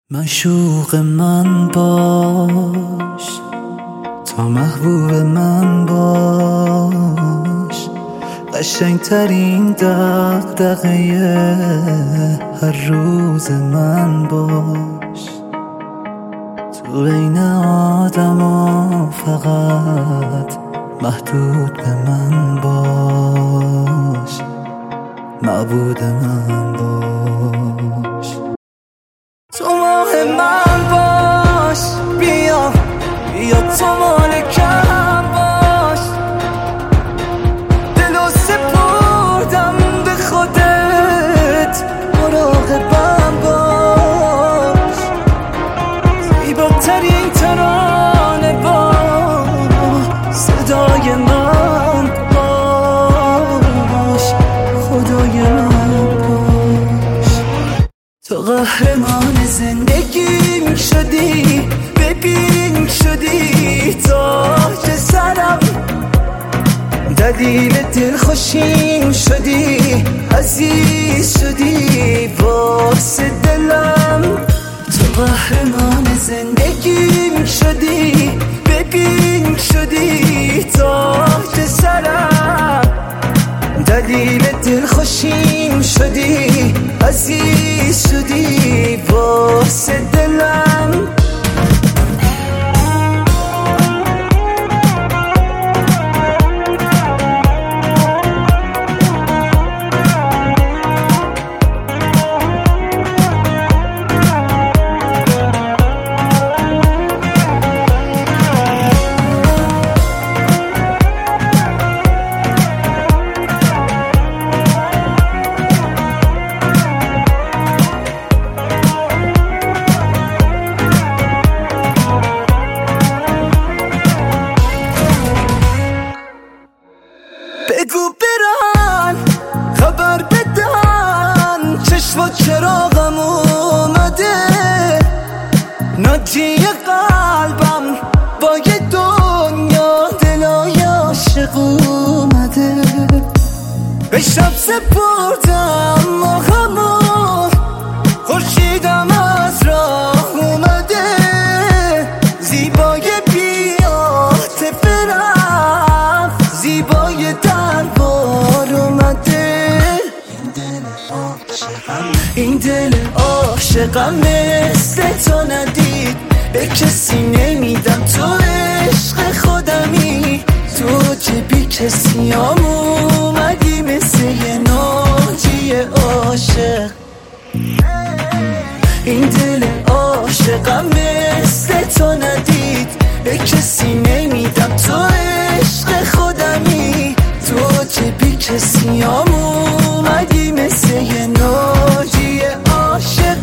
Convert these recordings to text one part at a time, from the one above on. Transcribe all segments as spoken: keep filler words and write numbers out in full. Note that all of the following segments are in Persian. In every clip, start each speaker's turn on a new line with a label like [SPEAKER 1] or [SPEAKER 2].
[SPEAKER 1] معشوق من باش، تا محبوب من باش، قشنگترین دغدغه هر روز من باش. تو بین آدما فقط محدود به من باش، معبود من باش. تو ماه من باش، بیا بیا تو مالکم باش، دلو سپردم به خودت، مراقبم باش. زیباترین ترانه با صدای من باش، خدای من باش. تو قهرمان زندگیم شدی، ببین شدی تاج سرم، دلیل دلخوشیم شدی، عزیز شدی واسه دلم. تو قهرمان زندگیم شدی، ببین شدی تاج سرم، دلیل دلخوشیم شدی، عزیز شدی واسه دلم. بگو برن خبر بدن، چشم و چراغم اومده، ناجی قلبم با یه دنیا دلای عاشق اومده. به شب سپردم ماهمو، خورشیدم از راه اومده، زیبای بی‌عاطفه رفت، زیبای دربار اومده. این دل عاشقم مثل تو ندید، به کسی نمیدم، تو عشق خودمی، تو چه بی کسی هم اومدی مثل یه ناجی عاشق. این دل عاشقم مثل تو ندید، به کسی نمیدم، تو عشق خودمی، تو چه بی کسی هم اومدی مثل یه ناجی عاشق.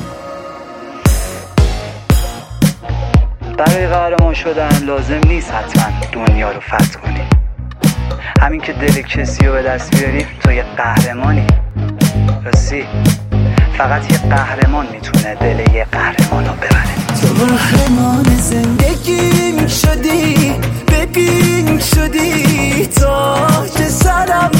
[SPEAKER 2] برای قهرمان شدن لازم نیست حتما دنیا رو فتح کنی، همین که دل کسی رو به دست بیاری تو یه قهرمانی. راستی فقط یه قهرمان میتونه دل یه قهرمان رو ببره.
[SPEAKER 1] تو قهرمان زندگیم شدی، ببین شدی تاج سرم،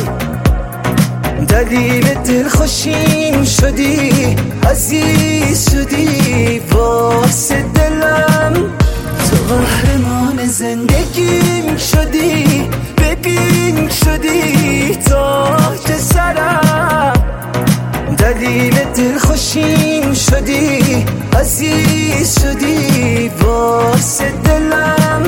[SPEAKER 1] دلیل دلخوشیم شدی، عزیز شدی واسه دلم. تو قهرمان زندگیم شدی، ببین شدی تاج سرم، دلیل دلخوشیم شدی، عزیز شدی واسه دلم.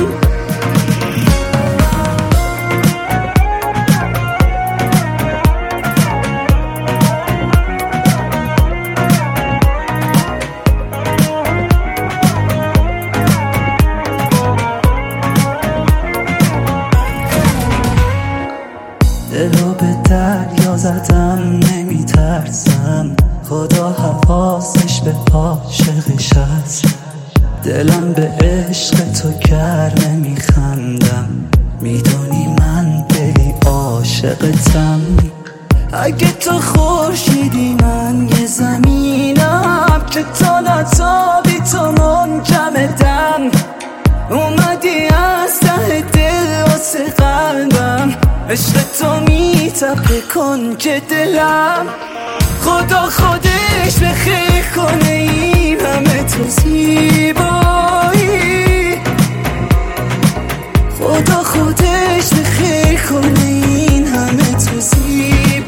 [SPEAKER 1] دلو به دریا زدم نمیترسم، خدا حواسش به عاشقش هست. دلم به عشق تو گر نمیخندم، میدونی من دلی عاشقتم. اگه تو خورشیدی من یه زمینم، که تا نتابی تو منجمدم. اومدی از ته دل واسه قلبم، عشق تو میتپه کنج دلم. خدا خودش به خیر کنه این همه تو تو زیبایی، خدا خودش به خیر کنه این همه تو زیبایی.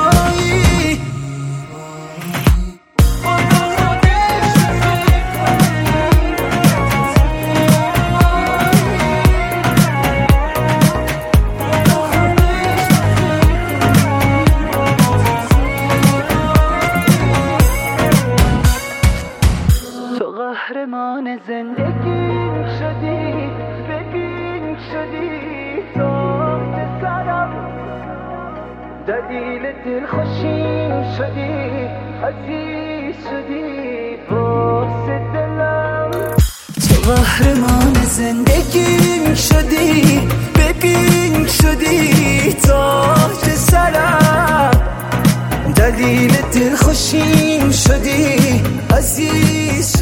[SPEAKER 2] قهرمان زندگی شدی، ببین شدی تاج سرم، دلیل دلخوشیم شدی، عزیز شدی واسه دلم.
[SPEAKER 1] تو قهرمان زندگیم شدی، ببین شدی تاج سرم، دلیل دلخوشیم شدی، عزیز